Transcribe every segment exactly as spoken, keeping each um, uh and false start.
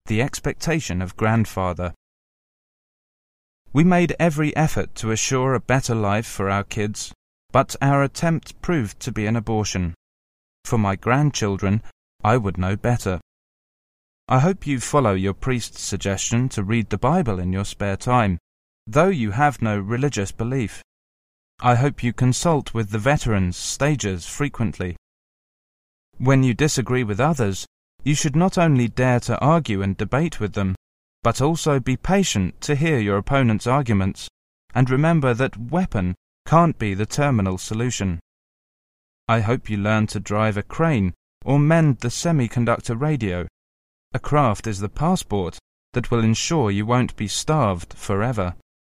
The expectation of grandfather. We made every effort to assure a better life for our kids, but our attempt proved to be an abortion. For my grandchildren, I would know better. I hope you follow your priest's suggestion to read the Bible in your spare time, though you have no religious belief. I hope you consult with the veterans' stages frequently. When you disagree with others, you should not only dare to argue and debate with them, but also be patient to hear your opponent's arguments, and remember that weapon can't be the terminal solution. I hope you learn to drive a crane or mend the semiconductor radio. A craft is the passport that will ensure you won't be starved forever.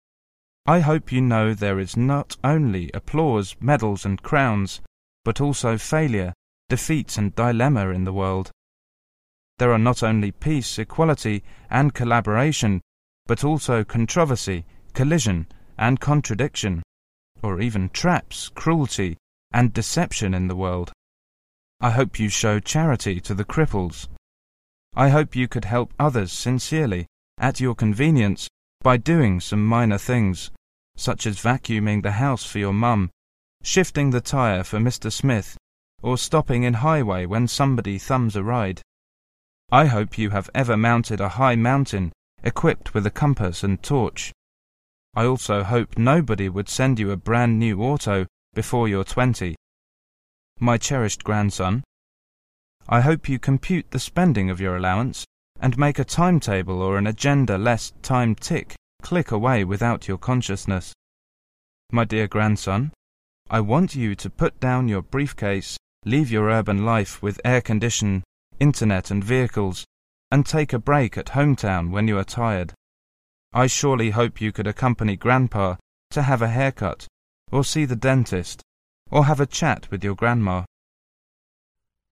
I hope you know there is not only applause, medals and crowns, but also failure, defeat and dilemma in the world. There are not only peace, equality and collaboration, but also controversy, collision and contradiction, or even traps, cruelty and deception in the world. I hope you show charity to the cripples. I hope you could help others sincerely, at your convenience, by doing some minor things, such as vacuuming the house for your mum, shifting the tyre for Mister Smith, or stopping in highway when somebody thumbs a ride. I hope you have ever mounted a high mountain, equipped with a compass and torch. I also hope nobody would send you a brand new auto before you're twenty. My cherished grandson, I hope you compute the spending of your allowance and make a timetable or an agenda lest time tick, click away without your consciousness. My dear grandson, I want you to put down your briefcase, leave your urban life with air condition, internet and vehicles, and take a break at hometown when you are tired. I surely hope you could accompany Grandpa to have a haircut, or see the dentist, or have a chat with your grandma.